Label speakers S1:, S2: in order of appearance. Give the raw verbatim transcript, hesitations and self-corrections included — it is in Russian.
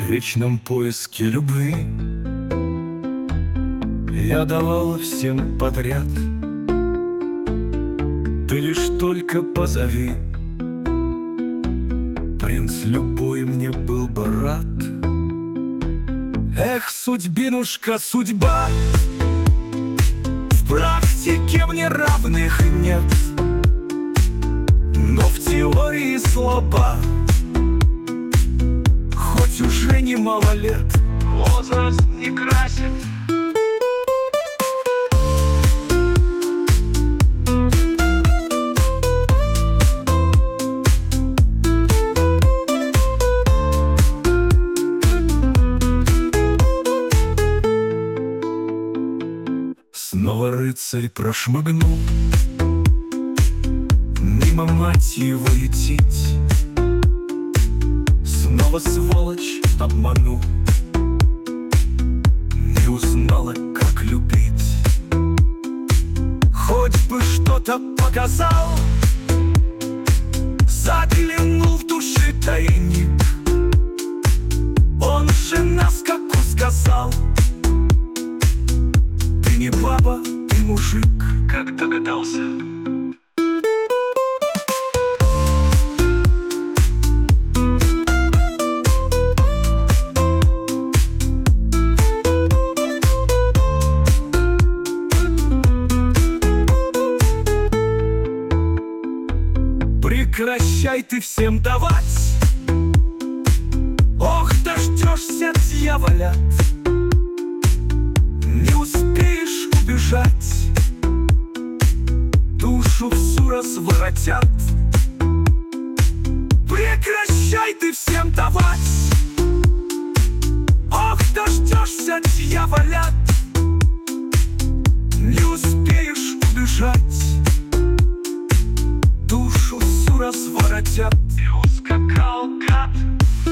S1: вечном поиске любви я давала всем подряд. Ты лишь только позови, принц любой мне был бы рад. Эх, судьбинушка, судьба, в практике мне равных нет, но в теории слаба. Хоть уже немало лет, возраст не красит. Снова рыцарь прошмыгнул мимо мать его етить. Снова сволочь обманул, не узнала, как любить. Хоть бы что-то показал, заглянул в души тайник. Он же наскоку сказал: ты не баба, ты мужик, как догадался. Прекращай ты всем давать, ох, дождешься дьяволя. Не успеешь убежать, душу всю разворотят. Прекращай ты всем давать, ох, дождешься дьяволя. Не успеешь убежать, душу всю разворотят. И ускакал гад